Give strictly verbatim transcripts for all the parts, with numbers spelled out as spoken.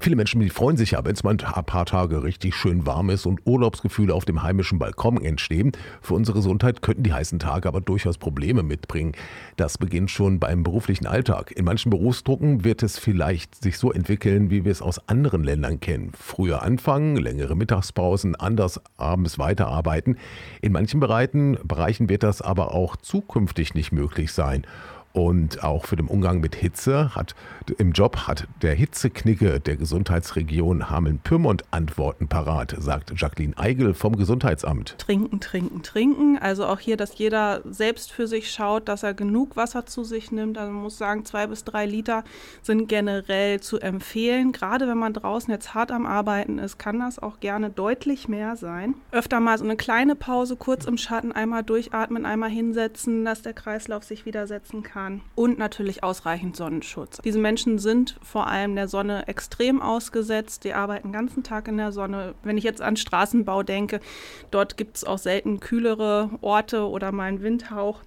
Viele Menschen, die freuen sich ja, wenn es mal ein paar Tage richtig schön warm ist und Urlaubsgefühle auf dem heimischen Balkon entstehen. Für unsere Gesundheit könnten die heißen Tage aber durchaus Probleme mitbringen. Das beginnt schon beim beruflichen Alltag. In manchen Berufsgruppen wird es vielleicht sich so entwickeln, wie wir es aus anderen Ländern kennen. Früher anfangen, längere Mittagspausen, anders abends weiterarbeiten. In manchen Bereichen, Bereichen wird das aber auch zukünftig nicht möglich sein. Und auch für den Umgang mit Hitze hat im Job hat der Hitzeknicke der Gesundheitsregion Hameln-Pyrmont Antworten parat, sagt Jacqueline Eigel vom Gesundheitsamt. Trinken, trinken, trinken. Also auch hier, dass jeder selbst für sich schaut, dass er genug Wasser zu sich nimmt. Also man muss sagen, zwei bis drei Liter sind generell zu empfehlen. Gerade wenn man draußen jetzt hart am Arbeiten ist, kann das auch gerne deutlich mehr sein. Öfter mal so eine kleine Pause, kurz im Schatten, einmal durchatmen, einmal hinsetzen, dass der Kreislauf sich wieder setzen kann. Und natürlich ausreichend Sonnenschutz. Diese Menschen sind vor allem der Sonne extrem ausgesetzt. Die arbeiten den ganzen Tag in der Sonne. Wenn ich jetzt an Straßenbau denke, dort gibt es auch selten kühlere Orte oder mal einen Windhauch.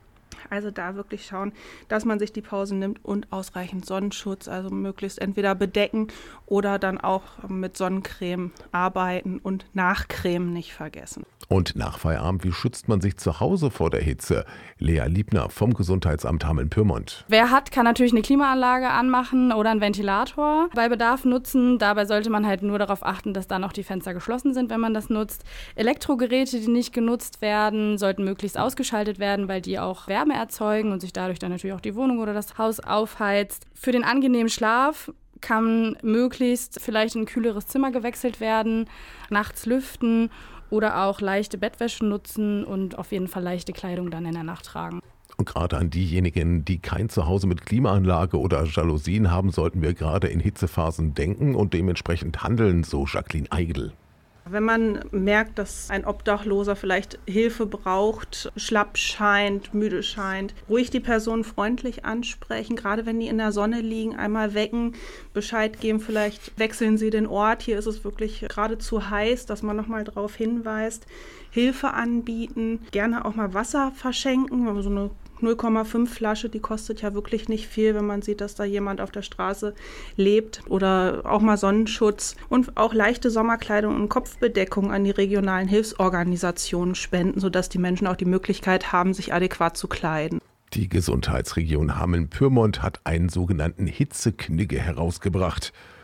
Also da wirklich schauen, dass man sich die Pause nimmt und ausreichend Sonnenschutz, also möglichst entweder bedecken oder dann auch mit Sonnencreme arbeiten und Nachcreme nicht vergessen. Und nach Feierabend, wie schützt man sich zu Hause vor der Hitze? Lea Liebner vom Gesundheitsamt Hameln-Pyrmont. Wer hat, kann natürlich eine Klimaanlage anmachen oder einen Ventilator bei Bedarf nutzen. Dabei sollte man halt nur darauf achten, dass dann auch die Fenster geschlossen sind, wenn man das nutzt. Elektrogeräte, die nicht genutzt werden, sollten möglichst ausgeschaltet werden, weil die auch Wärme erzeugen und sich dadurch dann natürlich auch die Wohnung oder das Haus aufheizt. Für den angenehmen Schlaf kann möglichst vielleicht in ein kühleres Zimmer gewechselt werden, nachts lüften oder auch leichte Bettwäsche nutzen und auf jeden Fall leichte Kleidung dann in der Nacht tragen. Und gerade an diejenigen, die kein Zuhause mit Klimaanlage oder Jalousien haben, sollten wir gerade in Hitzephasen denken und dementsprechend handeln, so Jacqueline Eigel. Wenn man merkt, dass ein Obdachloser vielleicht Hilfe braucht, schlapp scheint, müde scheint, ruhig die Person freundlich ansprechen, gerade wenn die in der Sonne liegen, einmal wecken, Bescheid geben, vielleicht wechseln sie den Ort, hier ist es wirklich gerade zu heiß, dass man nochmal darauf hinweist, Hilfe anbieten, gerne auch mal Wasser verschenken, wenn man so eine null Komma fünf Flasche, die kostet ja wirklich nicht viel, wenn man sieht, dass da jemand auf der Straße lebt, oder auch mal Sonnenschutz und auch leichte Sommerkleidung und Kopfbedeckung an die regionalen Hilfsorganisationen spenden, sodass die Menschen auch die Möglichkeit haben, sich adäquat zu kleiden. Die Gesundheitsregion Hameln-Pyrmont hat einen sogenannten Hitzeknigge herausgebracht.